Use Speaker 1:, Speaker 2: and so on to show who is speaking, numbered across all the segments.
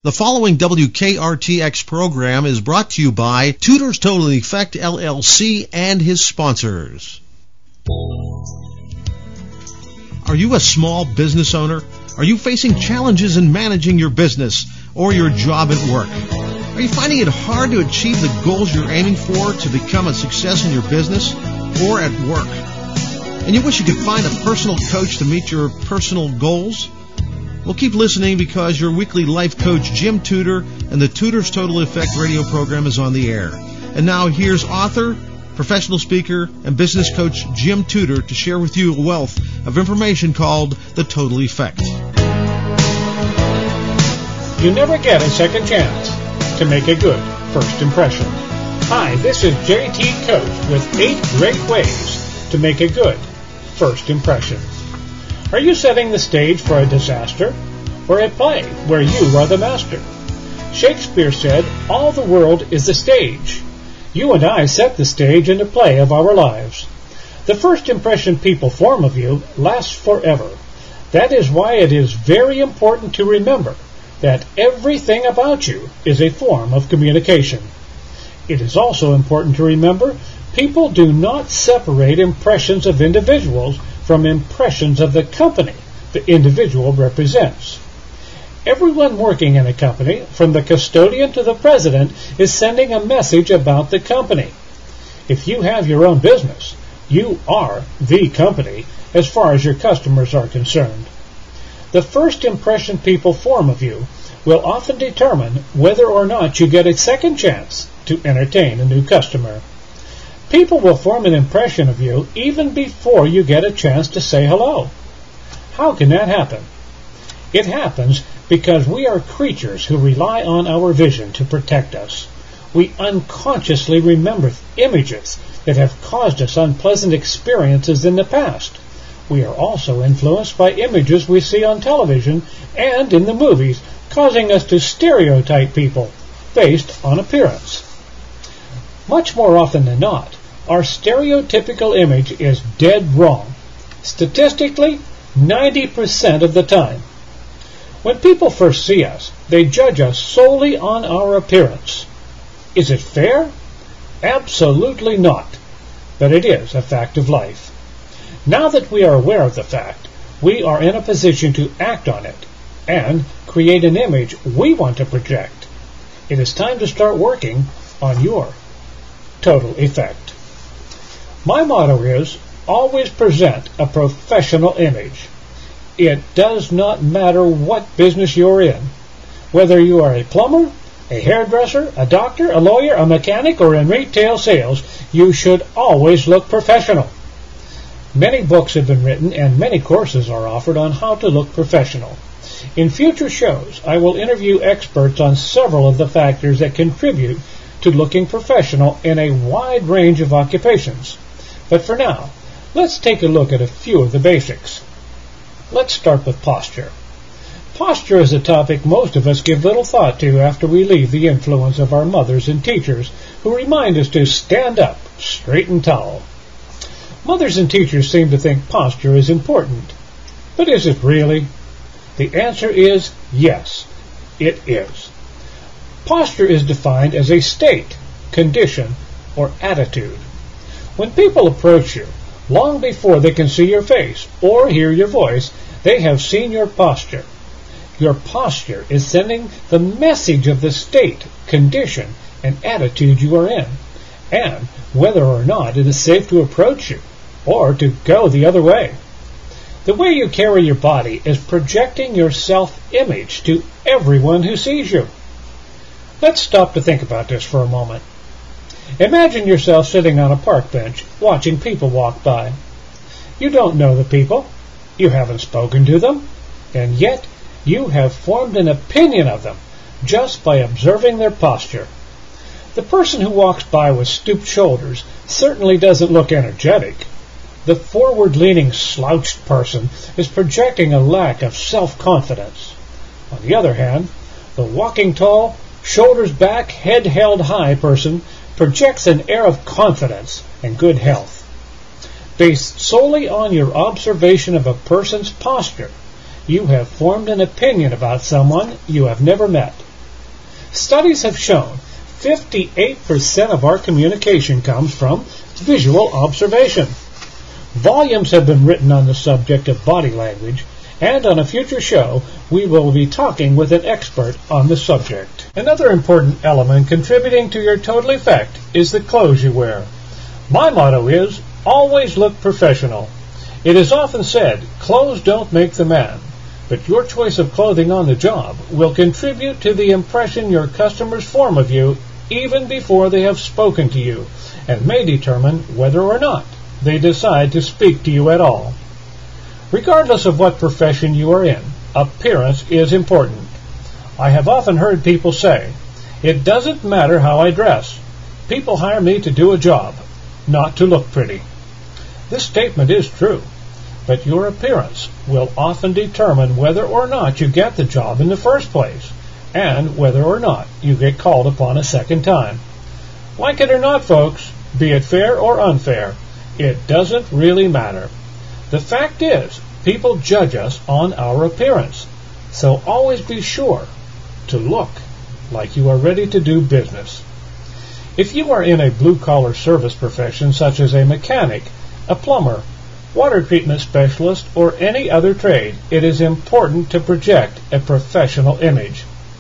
Speaker 1: The following WKRTX program is brought to you by Tutors Total Effect, LLC, and his sponsors. Are you a small business owner? Are you facing challenges in managing your business or your job at work? Are you finding it hard to achieve the goals you're aiming for to become a success in your business or at work? And you wish you could find a personal coach to meet your personal goals? Well, keep listening because your weekly life coach, Jim Tudor, and the Tutors Total Effect radio program is on the air. And now here's author, professional speaker, and business coach Jim Tudor to share with you a wealth of information called The Total Effect.
Speaker 2: You never get a second chance to make a good first impression. Hi, this is JT Coach with 8 great ways to make a good first impression. Are you setting the stage for a disaster or a play where you are the master? Shakespeare said, "All the world is the stage." You and I set the stage in the play of our lives. The first impression people form of you lasts forever. That is why it is very important to remember that everything about you is a form of communication. It is also important to remember people do not separate impressions of individuals from impressions of the company the individual represents. Everyone working in a company, from the custodian to the president, is sending a message about the company. If you have your own business, you are the company as far as your customers are concerned. The first impression people form of you will often determine whether or not you get a second chance to entertain a new customer. People will form an impression of you even before you get a chance to say hello. How can that happen? It happens because we are creatures who rely on our vision to protect us. We unconsciously remember images that have caused us unpleasant experiences in the past. We are also influenced by images we see on television and in the movies, causing us to stereotype people based on appearance. Much more often than not, our stereotypical image is dead wrong. Statistically, 90% of the time. When people first see us, they judge us solely on our appearance. Is it fair? Absolutely not. But it is a fact of life. Now that we are aware of the fact, we are in a position to act on it and create an image we want to project. It is time to start working on your total effect. My motto is, always present a professional image. It does not matter what business you're in. Whether you are a plumber, a hairdresser, a doctor, a lawyer, a mechanic, or in retail sales, you should always look professional. Many books have been written and many courses are offered on how to look professional. In future shows, I will interview experts on several of the factors that contribute to looking professional in a wide range of occupations. But for now, let's take a look at a few of the basics. Let's start with posture. Posture is a topic most of us give little thought to after we leave the influence of our mothers and teachers who remind us to stand up, straight and tall. Mothers and teachers seem to think posture is important. But is it really? The answer is yes, it is. Posture is defined as a state, condition, or attitude. When people approach you, long before they can see your face or hear your voice, they have seen your posture. Your posture is sending the message of the state, condition, and attitude you are in, and whether or not it is safe to approach you or to go the other way. The way you carry your body is projecting your self-image to everyone who sees you. Let's stop to think about this for a moment. Imagine yourself sitting on a park bench watching people walk by. You don't know the people, you haven't spoken to them, and yet you have formed an opinion of them just by observing their posture. The person who walks by with stooped shoulders certainly doesn't look energetic. The forward-leaning slouched person is projecting a lack of self-confidence. On the other hand, the walking tall, shoulders back, head held high person projects an air of confidence and good health. Based solely on your observation of a person's posture, you have formed an opinion about someone you have never met. Studies have shown 58% of our communication comes from visual observation. Volumes have been written on the subject of body language, and on a future show, we will be talking with an expert on the subject. Another important element contributing to your total effect is the clothes you wear. My motto is, always look professional. It is often said, clothes don't make the man, but your choice of clothing on the job will contribute to the impression your customers form of you even before they have spoken to you, and may determine whether or not they decide to speak to you at all. Regardless of what profession you are in, appearance is important. I have often heard people say, it doesn't matter how I dress. People hire me to do a job, not to look pretty. This statement is true, but your appearance will often determine whether or not you get the job in the first place, and whether or not you get called upon a second time. Like it or not, folks, be it fair or unfair, it doesn't really matter. The fact is, people judge us on our appearance, so always be sure to look like you are ready to do business. If you are in a blue-collar service profession such as a mechanic, a plumber, water treatment specialist, or any other trade, it is important to project a professional image.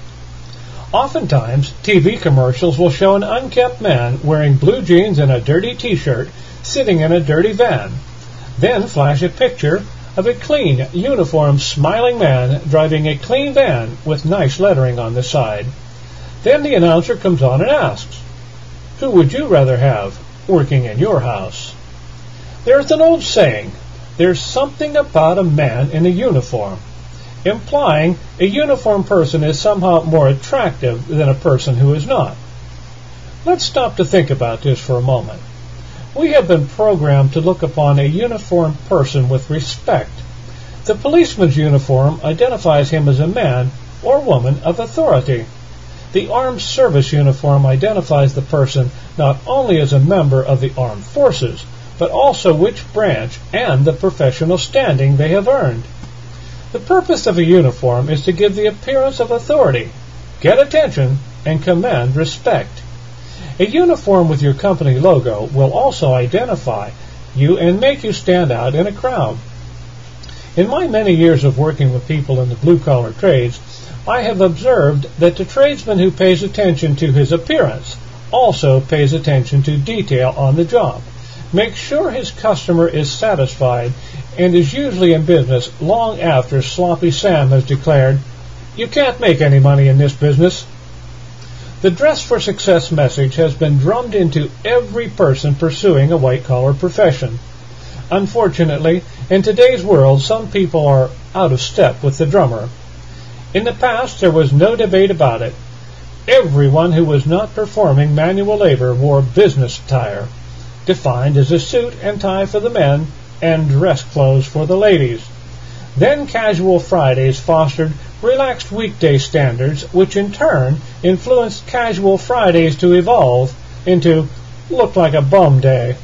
Speaker 2: Oftentimes, TV commercials will show an unkempt man wearing blue jeans and a dirty t-shirt sitting in a dirty van, then flash a picture of a clean, uniformed, smiling man driving a clean van with nice lettering on the side. Then the announcer comes on and asks, who would you rather have working in your house? There's an old saying, there's something about a man in a uniform, implying a uniformed person is somehow more attractive than a person who is not. Let's stop to think about this for a moment. We have been programmed to look upon a uniformed person with respect. The policeman's uniform identifies him as a man or woman of authority. The armed service uniform identifies the person not only as a member of the armed forces, but also which branch and the professional standing they have earned. The purpose of a uniform is to give the appearance of authority, get attention, and command respect. A uniform with your company logo will also identify you and make you stand out in a crowd. In my many years of working with people in the blue-collar trades, I have observed that the tradesman who pays attention to his appearance also pays attention to detail on the job, makes sure his customer is satisfied, and is usually in business long after Sloppy Sam has declared, "You can't make any money in this business." The Dress for Success message has been drummed into every person pursuing a white-collar profession. Unfortunately, in today's world, some people are out of step with the drummer. In the past, there was no debate about it. Everyone who was not performing manual labor wore business attire, defined as a suit and tie for the men and dress clothes for the ladies. Then Casual Fridays fostered relaxed weekday standards, which in turn influenced Casual Fridays to evolve into Look Like a Bum Day.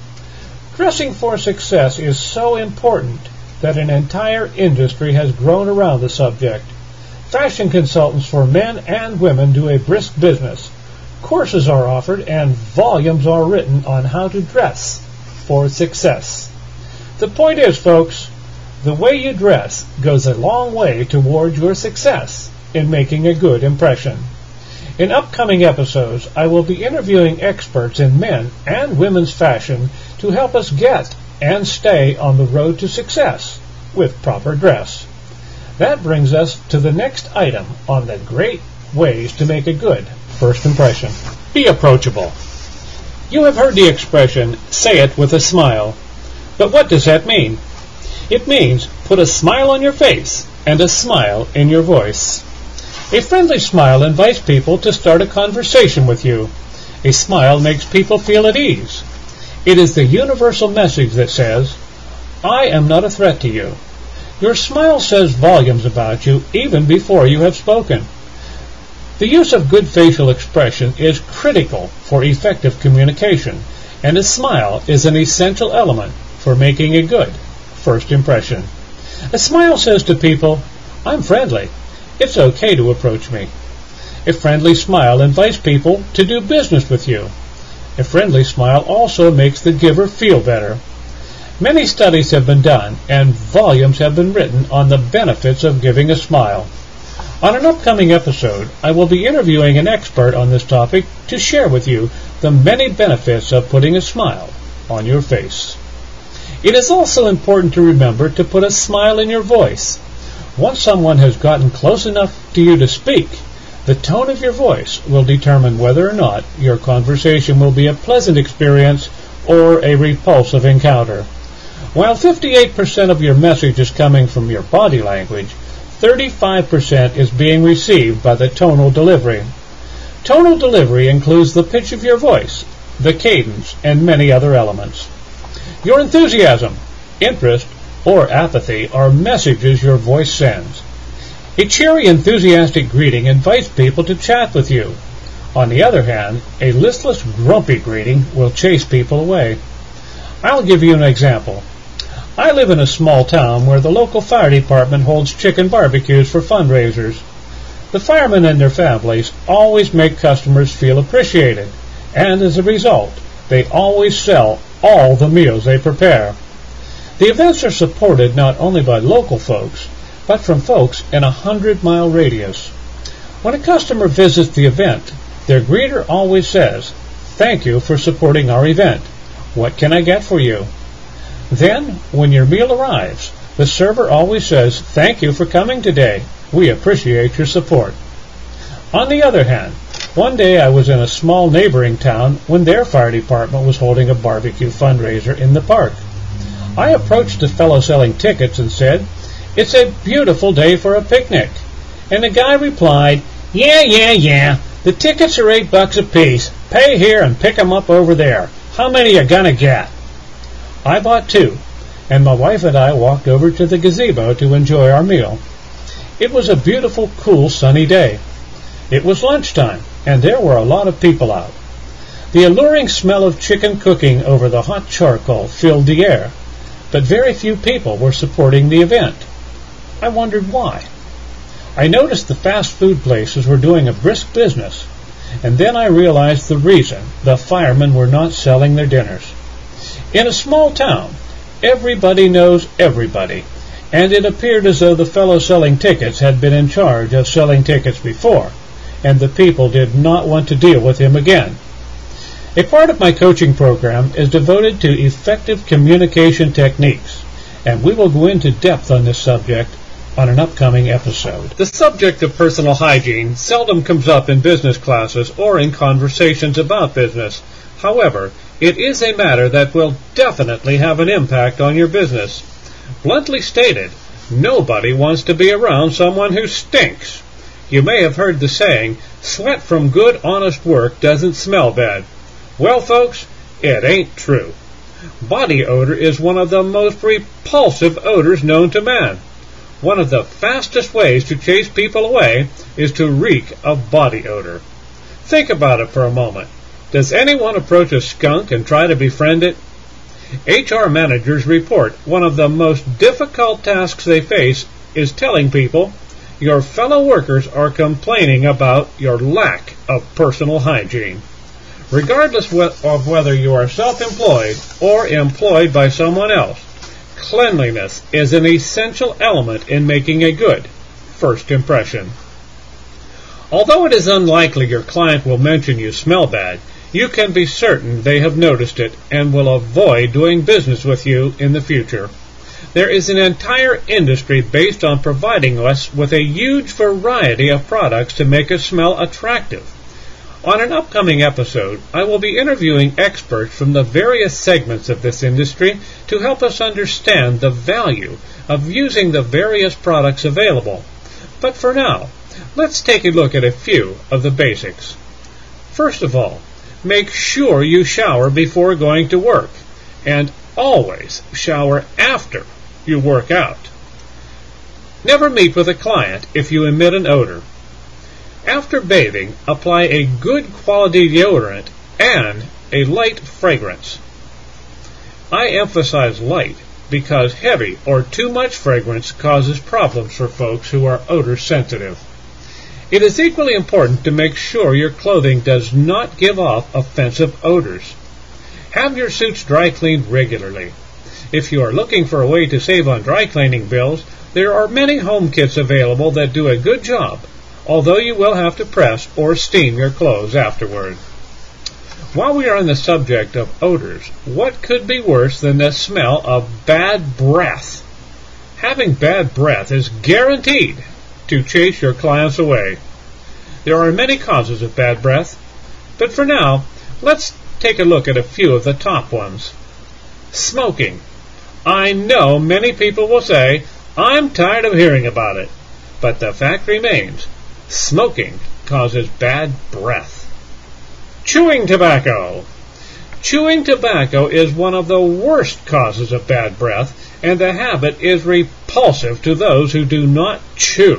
Speaker 2: Dressing for success is so important that an entire industry has grown around the subject. Fashion consultants for men and women do a brisk business. Courses are offered and volumes are written on how to dress for success. The point is, folks, the way you dress goes a long way toward your success in making a good impression. In upcoming episodes, I will be interviewing experts in men and women's fashion to help us get and stay on the road to success with proper dress. That brings us to the next item on the great ways to make a good first impression. Be approachable. You have heard the expression, say it with a smile. But what does that mean? It means put a smile on your face and a smile in your voice. A friendly smile invites people to start a conversation with you. A smile makes people feel at ease. It is the universal message that says, I am not a threat to you. Your smile says volumes about you even before you have spoken. The use of good facial expression is critical for effective communication, and a smile is an essential element for making a good first impression. A smile says to people, I'm friendly. It's okay to approach me. A friendly smile invites people to do business with you. A friendly smile also makes the giver feel better. Many studies have been done and volumes have been written on the benefits of giving a smile. On an upcoming episode, I will be interviewing an expert on this topic to share with you the many benefits of putting a smile on your face. It is also important to remember to put a smile in your voice. Once someone has gotten close enough to you to speak, the tone of your voice will determine whether or not your conversation will be a pleasant experience or a repulsive encounter. While 58% of your message is coming from your body language, 35% is being received by the tonal delivery. Tonal delivery includes the pitch of your voice, the cadence, and many other elements. Your enthusiasm, interest, or apathy are messages your voice sends. A cheery, enthusiastic greeting invites people to chat with you. On the other hand, a listless, grumpy greeting will chase people away. I'll give you an example. I live in a small town where the local fire department holds chicken barbecues for fundraisers. The firemen and their families always make customers feel appreciated, and as a result, they always sell all the meals they prepare. The events are supported not only by local folks, but from folks in a 100-mile radius. When a customer visits the event, their greeter always says, "Thank you for supporting our event. What can I get for you?" Then, when your meal arrives, the server always says, "Thank you for coming today. We appreciate your support." On the other hand, one day I was in a small neighboring town when their fire department was holding a barbecue fundraiser in the park. I approached the fellow selling tickets and said, "It's a beautiful day for a picnic." And the guy replied, Yeah. The tickets are $8 a piece. Pay here and pick 'em up over there. How many you gonna get?" I bought 2, and my wife and I walked over to the gazebo to enjoy our meal. It was a beautiful, cool, sunny day. It was lunchtime, and there were a lot of people out. The alluring smell of chicken cooking over the hot charcoal filled the air, but very few people were supporting the event. I wondered why. I noticed the fast food places were doing a brisk business, and then I realized the reason the firemen were not selling their dinners. In a small town, everybody knows everybody, and it appeared as though the fellow selling tickets had been in charge of selling tickets before, and the people did not want to deal with him again. A part of my coaching program is devoted to effective communication techniques, and we will go into depth on this subject on an upcoming episode. The subject of personal hygiene seldom comes up in business classes or in conversations about business. However, it is a matter that will definitely have an impact on your business. Bluntly stated, nobody wants to be around someone who stinks. You may have heard the saying, "Sweat from good, honest work doesn't smell bad." Well, folks, it ain't true. Body odor is one of the most repulsive odors known to man. One of the fastest ways to chase people away is to reek of body odor. Think about it for a moment. Does anyone approach a skunk and try to befriend it? HR managers report one of the most difficult tasks they face is telling people your fellow workers are complaining about your lack of personal hygiene. Regardless of whether you are self-employed or employed by someone else, cleanliness is an essential element in making a good first impression. Although it is unlikely your client will mention you smell bad, you can be certain they have noticed it and will avoid doing business with you in the future. There is an entire industry based on providing us with a huge variety of products to make us smell attractive. On an upcoming episode, I will be interviewing experts from the various segments of this industry to help us understand the value of using the various products available. But for now, let's take a look at a few of the basics. First of all, make sure you shower before going to work, and always shower after you work out. Never meet with a client if you emit an odor. After bathing, apply a good quality deodorant and a light fragrance. I emphasize light because heavy or too much fragrance causes problems for folks who are odor sensitive. It is equally important to make sure your clothing does not give off offensive odors. Have your suits dry cleaned regularly. If you are looking for a way to save on dry cleaning bills, there are many home kits available that do a good job, although you will have to press or steam your clothes afterward. While we are on the subject of odors, what could be worse than the smell of bad breath? Having bad breath is guaranteed to chase your clients away. There are many causes of bad breath, but for now, let's take a look at a few of the top ones. Smoking. I know many people will say, I'm tired of hearing about it, but the fact remains, smoking causes bad breath. Chewing tobacco. Chewing tobacco is one of the worst causes of bad breath, and the habit is repulsive to those who do not chew.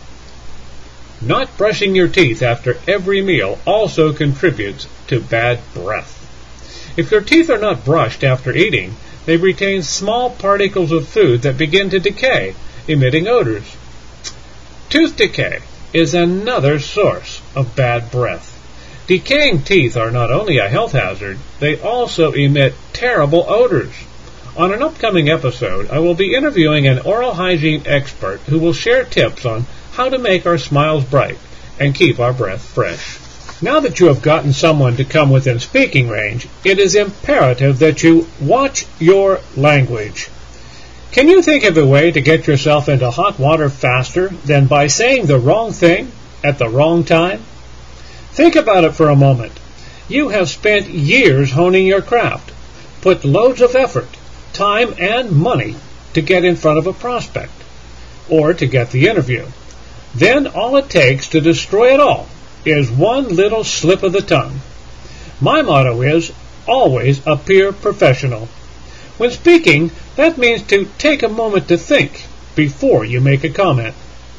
Speaker 2: Not brushing your teeth after every meal also contributes to bad breath. If your teeth are not brushed after eating, they retain small particles of food that begin to decay, emitting odors. Tooth decay is another source of bad breath. Decaying teeth are not only a health hazard, they also emit terrible odors. On an upcoming episode, I will be interviewing an oral hygiene expert who will share tips on how to make our smiles bright and keep our breath fresh. Now that you have gotten someone to come within speaking range, it is imperative that you watch your language. Can you think of a way to get yourself into hot water faster than by saying the wrong thing at the wrong time? Think about it for a moment. You have spent years honing your craft, put loads of effort, time, and money to get in front of a prospect, or to get the interview. Then all it takes to destroy it all is one little slip of the tongue. My motto is, always appear professional. When speaking, that means to take a moment to think before you make a comment.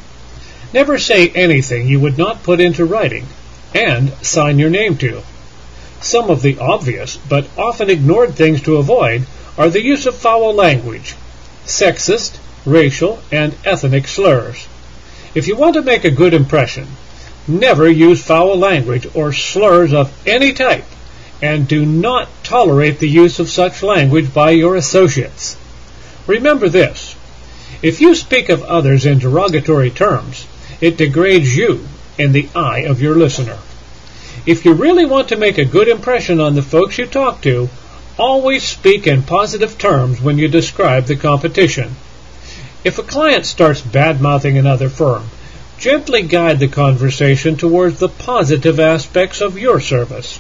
Speaker 2: Never say anything you would not put into writing and sign your name to. Some of the obvious but often ignored things to avoid are the use of foul language, sexist, racial, and ethnic slurs. If you want to make a good impression, never use foul language or slurs of any type, and do not tolerate the use of such language by your associates. Remember this: if you speak of others in derogatory terms, it degrades you in the eye of your listener. If you really want to make a good impression on the folks you talk to, always speak in positive terms when you describe the competition. If a client starts bad-mouthing another firm, gently guide the conversation towards the positive aspects of your service.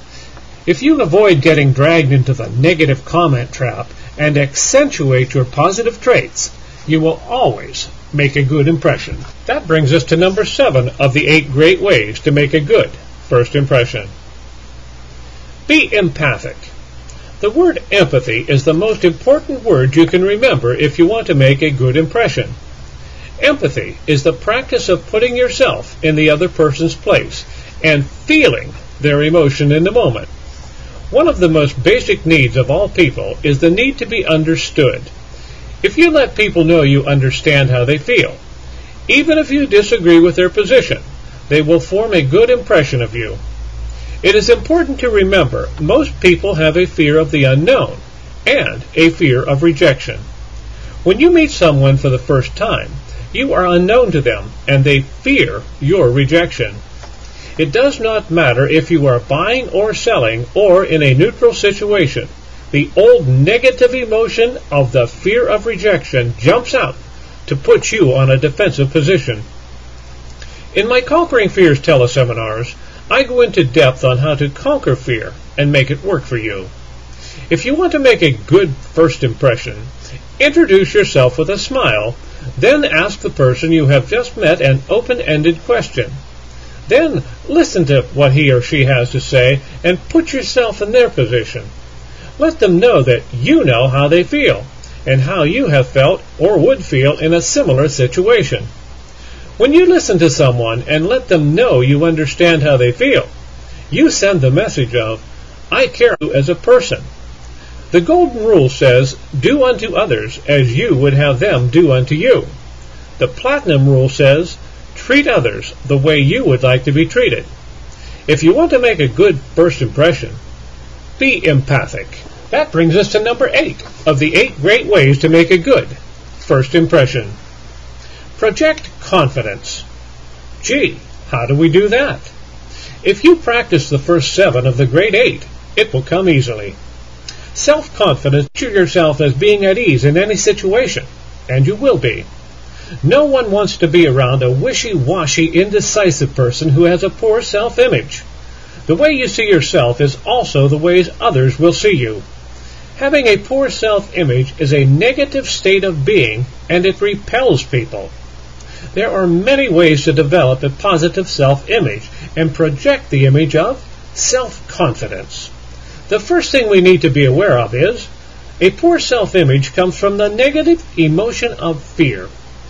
Speaker 2: If you avoid getting dragged into the negative comment trap and accentuate your positive traits, you will always make a good impression. That brings us to number 7 of the 8 great ways to make a good first impression. Be empathic. The word empathy is the most important word you can remember if you want to make a good impression. Empathy is the practice of putting yourself in the other person's place and feeling their emotion in the moment. One of the most basic needs of all people is the need to be understood. If you let people know you understand how they feel, even if you disagree with their position, they will form a good impression of you. It is important to remember most people have a fear of the unknown and a fear of rejection. When you meet someone for the first time, you are unknown to them and they fear your rejection. It does not matter if you are buying or selling or in a neutral situation. The old negative emotion of the fear of rejection jumps out to put you on a defensive position. In my Conquering Fears teleseminars, I go into depth on how to conquer fear and make it work for you. If you want to make a good first impression, introduce yourself with a smile, then ask the person you have just met an open-ended question. Then listen to what he or she has to say and put yourself in their position. Let them know that you know how they feel and how you have felt or would feel in a similar situation. When you listen to someone and let them know you understand how they feel, you send the message of, I care as a person. The golden rule says, do unto others as you would have them do unto you. The platinum rule says, treat others the way you would like to be treated. If you want to make a good first impression, be empathic. That brings us to number 8 of the 8 great ways to make a good first impression. Project confidence. Gee, how do we do that? If you practice the first 7 of the great 8, it will come easily. Self-confidence, picture yourself as being at ease in any situation, and you will be. No one wants to be around a wishy-washy, indecisive person who has a poor self-image. The way you see yourself is also the ways others will see you. Having a poor self-image is a negative state of being, and it repels people. There are many ways to develop a positive self-image and project the image of self-confidence. The first thing we need to be aware of is a poor self-image comes from the negative emotion of fear.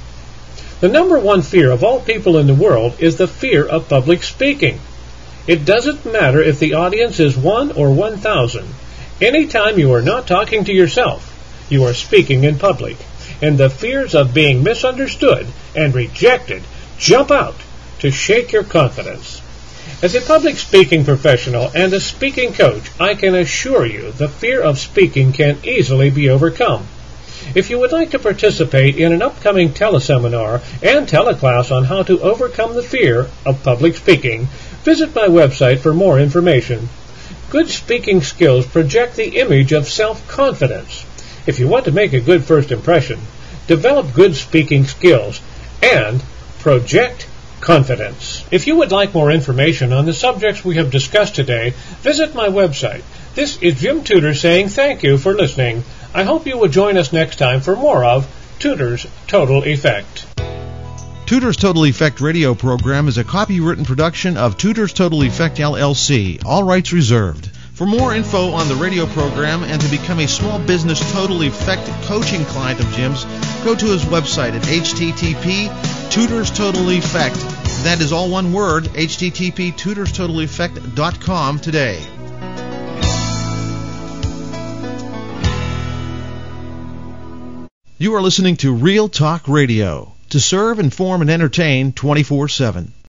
Speaker 2: The number one fear of all people in the world is the fear of public speaking. It doesn't matter if the audience is 1 or 1,000. Anytime you are not talking to yourself, you are speaking in public, and the fears of being misunderstood and rejected jump out to shake your confidence. As a public speaking professional and a speaking coach, I can assure you the fear of speaking can easily be overcome. If you would like to participate in an upcoming teleseminar and teleclass on how to overcome the fear of public speaking, visit my website for more information. Good speaking skills project the image of self-confidence. If you want to make a good first impression, develop good speaking skills and project confidence. If you would like more information on the subjects we have discussed today, visit my website. This is Jim Tudor saying thank you for listening. I hope you will join us next time for more of Tudor's Total Effect.
Speaker 1: Tudor's Total Effect radio program is a copywritten production of Tudor's Total Effect, LLC. All rights reserved. For more info on the radio program and to become a small business Total Effect coaching client of Jim's, go to his website at http://Tudor's Total Effect. That is all one word, http://TudorsTotalEffect.com today. You are listening to Real Talk Radio. To serve, inform, and entertain 24/7.